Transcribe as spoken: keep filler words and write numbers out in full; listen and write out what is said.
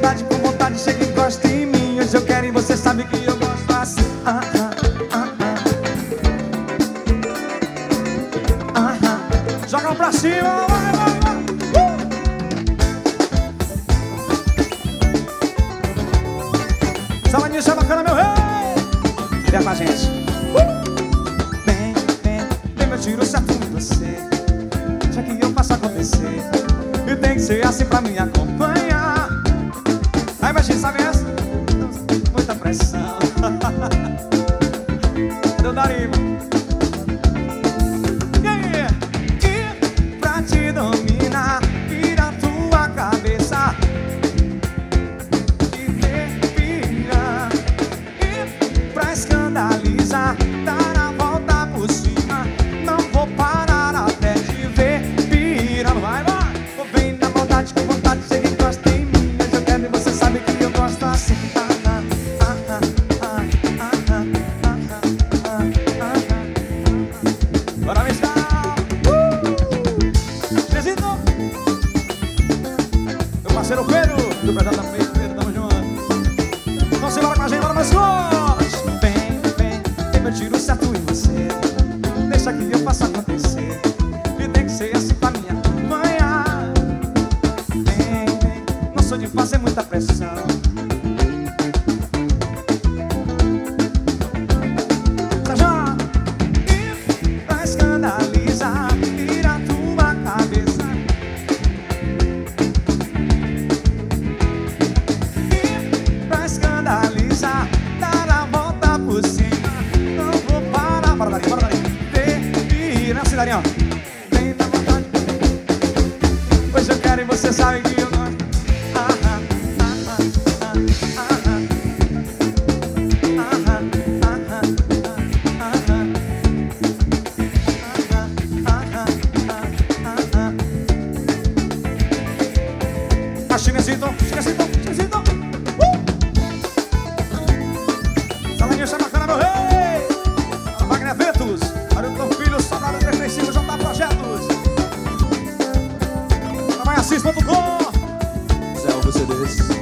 maldade, com vontade, chega e encosta em mim. Hoje eu quero e você sabe que eu gosto assim. Ah, ah, ah, ah. Ah, ah. Joga pra cima, vai, vai, vai. Uh! Saladinho, chama bacana, meu rei. Vem com a gente. Uh! Vem, vem, vem, meu tiro certo em você. Já que eu faço acontecer. E tem que ser assim pra me acompanhar. Aí, baixinho, sabe essa? Muita pressão. Cadê o Darimba? Yeah. E pra te dominar, vira tua cabeça e revira. E pra escandalizar, dar a volta por cima. Não vou parar até te ver virando. Vai, vai. Vem na maldade, com vontade, chega e encosta em mim. Hoje eu quero e você sabe que eu gosto assim. Ah, ah, ah, ah, ah, ah, ah, ah, ah, ah. Bora, Mistral! Uh! Presito! Meu parceiro Pedro, do Pedro da Pedro, Pedro, tamo junto. Vamos embora com a gente, bora mais longe. Vem, vem, vem, meu tiro certo em você. Deixa que eu faça acontecer. E tem que ser assim pra minha acompanhar. Vem, vem, não sou de fazer muita pressão. Tá já? E pra escandalizar, vira tua cabeça. E pra escandalizar, dar a volta por cima. Não vou parar. Bora, Darinho, bora, Darinho. Vira, assim, Darinho. Vem na vontade. Hoje eu quero e você sabe que eu gosto. Ah, ah, ah, ah, ah, ah, ah, ah, ah, ah, ah, ah. Chinesito, chinesito, chinesito. Uh! Saladinho, chama bacana, meu rei. Wagner Ventos, Arilton Filho, Sobrado três três cinco, J Projetos. Trabalha assis ponto com. Zé, você desse.